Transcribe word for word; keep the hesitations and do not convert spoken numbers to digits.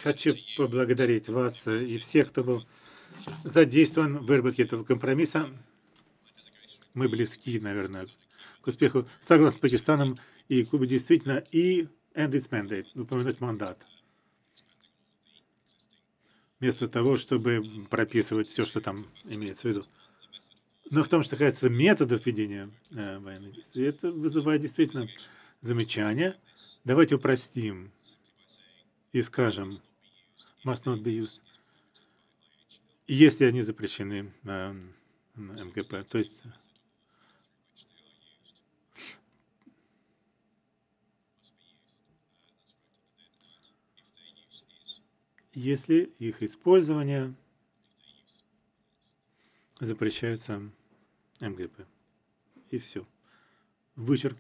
Хочу поблагодарить вас э, и всех, кто был задействован в выработке этого компромисса. Мы близки, наверное, к успеху. Согласно с Пакистаном и Кубой действительно и end its mandate, выполнять мандат. Вместо того, чтобы прописывать все, что там имеется в виду. Но в том, что касается методов ведения э, военных действий, это вызывает действительно замечания. Давайте упростим и скажем must not be used, если они запрещены на, на МГП. То есть если их использование запрещается МГП. И все. Вычерк.